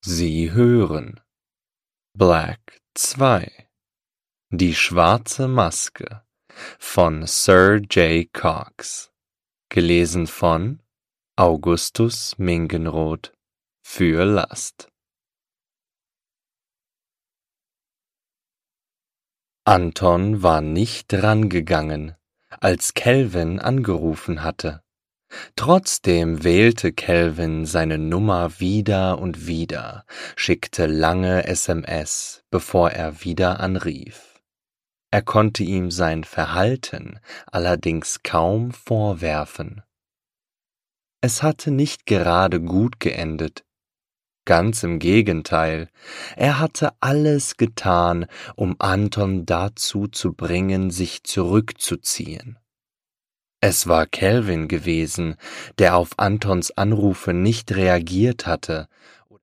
Sie hören Black 2, Die schwarze Maske von Sir J. Cox, gelesen von Augustus Mingenroth für Last. Anton war nicht rangegangen, als Kelvin angerufen hatte. Trotzdem wählte Kelvin seine Nummer wieder und wieder, schickte lange SMS, bevor er wieder anrief. Er konnte ihm sein Verhalten allerdings kaum vorwerfen. Es hatte nicht gerade gut geendet. Ganz im Gegenteil, er hatte alles getan, um Anton dazu zu bringen, sich zurückzuziehen. Es war Kelvin gewesen, der auf Antons Anrufe nicht reagiert hatte